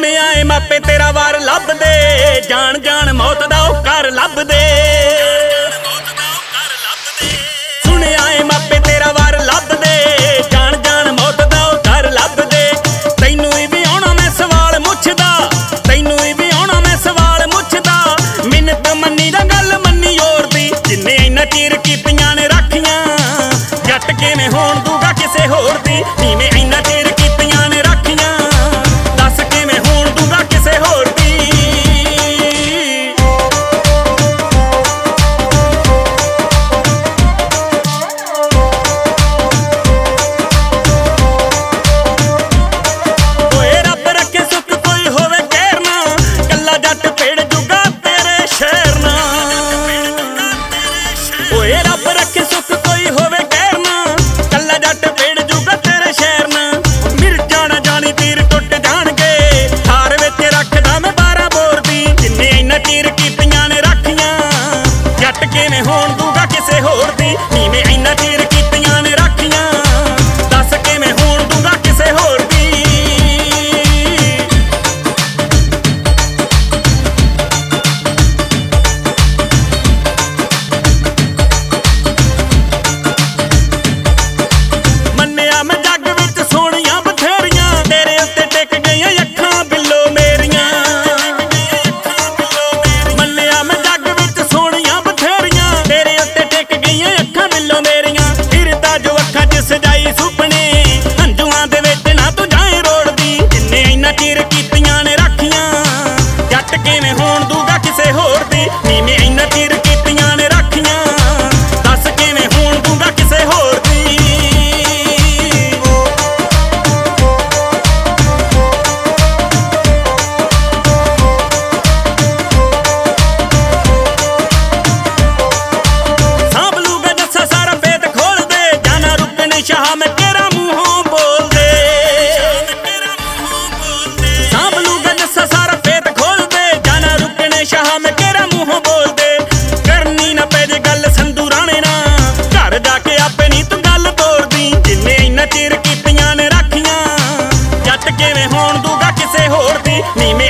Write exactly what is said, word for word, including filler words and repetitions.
ਸੁਣਿਆ ਏ ਮਾਪੇ ਤੇਰਾ ਵਾਰ ਲੱਭਦੇ, ਜਾਣ ਜਾਣ ਮੌਤ ਦਾ ਉਹ ਘਰ ਲੱਭਦੇ। ਸੁਣਿਆ ਏ ਮਾਪੇ ਤੇਰਾ ਵਾਰ ਲੱਭਦੇ, ਜਾਣ ਜਾਣ ਮੌਤ ਦਾ ਉਹ ਘਰ ਲੱਭਦੇ। ਤੈਨੂੰ ਹੀ ਵੀ ਆਉਣਾ ਮੈਂ ਸਵਾਲ ਮੁੱਛਦਾ, ਤੈਨੂੰ ਹੀ ਵੀ ਆਉਣਾ ਮੈਂ ਸਵਾਲ ਮੁੱਛਦਾ। ਮਿੰਨਤ ਮੰਨੀ ਦਾ ਗੱਲ ਮੰਨੀ ਹੋਰ ਦੀ, ਜਿੰਨੇ ਇੰਨਾ ਚਿਰ ਕੀਤੀਆਂ ਨੇ ਰਾਖੀਆਂ, ਜੱਟ ਕਿਵੇਂ ਹੋਣ ਦੂਗਾ ਕਿਸੇ ਹੋਰ ਦੀ। ਨੀਵੇਂ ਇੰਨਾ ਚਿਰ ਕੀਤੀਆਂ ਨੇ ਰਾਖੀਆਂ, ਦੱਸ ਕਿਵੇਂ ਹੋਣ ਦੂਗਾ ਕਿਸੇ ਹੋਰ ਦੀ। ਓਏ ਰੱਬ ਰੱਖੇ ਸੁੱਖ ਕੋਈ ਹੋਵੇ ਕਹਿਰ ਨਾ, ਕੱਲਾ ਜੱਟ ਪੇੜ ਜੁਗਾ ਤੇਰੇ ਸ਼ਹਿਰ ਨਾ। ਓਏ ਰੱਬ ਰੱਖੇ ਸੁੱਖ ਕੋਈ ਹੋਵੇ ਕਹਿਰ ਨਾ, ਕੱਲਾ ਜੱਟ ਪੇੜ ਜੁਗਾ ਤੇਰੇ ਸ਼ਹਿਰ ਨਾ। ਮਿਰਜ਼ਾਂ ਨਾ ਜਾਣੀ ਤੀਰ ਟੁੱਟ ਜਾਣਗੇ, ਥਾਰ ਵਿੱਚ ਰੱਖਦਾ ਮੈਂ ਬਾਰਾਂ ਬੋਰ ਦੀ। ਜਿੰਨੇ ਇੰਨਾ ਚਿਰ ਕੀਤੀਆਂ ਨੇ ਰਾਖੀਆਂ, ਜੱਟ ਕਿਵੇਂ ਹੋਣ ਦੂਗਾ ਕਿਸੇ ਹੋਰ ਦੀ। ਨੀਵੇਂ ਇੰਨਾ ਚਿਰ ਕੀਤੀਆਂ ਨੇ ਰਾਖੀਆਂ, ਦੱਸ ਕਿਵੇਂ ਹੋਣ ਦੂਗਾ ਕਿਸੇ ਹੋਰ ਦੀ। ਮੰਨਿਆ ਮੈਂ ਜੱਗ ਵਿੱਚ ਸੋਹਣੀਆਂ ਬਥੇਰੀਆਂ, ਤੇਰੇ ਉੱਤੇ ਟਿਕ ਗਈਆਂ ਅੱਖਾਂ ਬਿੱਲੋ ਮੇਰੀਆਂ। ਮੰਨਿਆ ਮੈਂ ਜੱਗ ਵਿੱਚ ਸੋਹਣੀਆਂ ਬਥੇਰੀਆਂ, ਤੇਰੇ ਉੱਤੇ ਟਿਕ ਗਈਆਂ ਅੱਖਾਂ ਬਿੱਲੋ ਮੇਰੀਆਂ। ਫਿਰਦਾ ਜੋ ਅੱਖਾਂ 'ਚ ਸਜਾਈ ਸੁਪਨੇ, ਹੰਝੂਆਂ ਦੇ ਵਿੱਚ ਨਾ ਤੂੰ ਜਾਏ ਰੋੜਦੀ। ਜਿੰਨੇ ਇੰਨਾ ਚਿਰ ਕੀਤੀਆਂ ਨੇ ਰਾਖੀਆਂ, ਜੱਟ ਕਿਵੇਂ ਹੋਣ ਦੂਗਾ ਕਿਸੇ ਹੋਰ ਦੀ। ਨੀਵੇਂ ਇੰਨਾ ਚਿਰ ਕੀਤੀਆਂ ਨੇ ਰਾਖੀਆਂ, ਦੱਸ ਕਿਵੇਂ ਹੋਣ ਦੂਗਾ ਕਿਸੇ ਹੋਰ ਦੀ। ਸਾਂਭ ਲੂਗਾ ਜੱਸਾ ਸਾਰਾ ਭੇਤ ਖੋਲ ਦੇ, ਜਾਣਾ ਰੁਕਣ ਸ਼ਾਹ ਮੈਂ ਤੇਰਾ ਮੂੰਹੋਂ ਬੋਲ ਦੇ। ਸਾਂਭ ਲੂਗਾ ਜੱਸਾ ਸਾਰਾ ਭੇਤ ਖੋਲ ਦੇ, ਜਾਣਾ ਰੁਕਣ ਸ਼ਾਹ ਮੈਂ ਤੇਰਾ ਮੂੰਹੋਂ ਬੋਲ ਦੇ। ਕਰਨੀ ਨਾ ਪੈ ਜੇ ਗੱਲ ਸੰਧੂ ਰਾਣੇ ਨਾਲ, ਘਰ ਜਾ ਕੇ ਆਪੇ ਨੀ ਤੂੰ ਗੱਲ ਤੋਰਦੀ। ਜਿੰਨੇ ਇੰਨਾ ਚਿਰ ਕੀਤੀਆਂ ਨੇ ਰਾਖੀਆਂ, ਜੱਟ ਕਿਵੇਂ ਹੋਣ ਦੂਗਾ ਕਿਸੇ ਹੋਰ ਦੀ। ਨੀਵੇਂ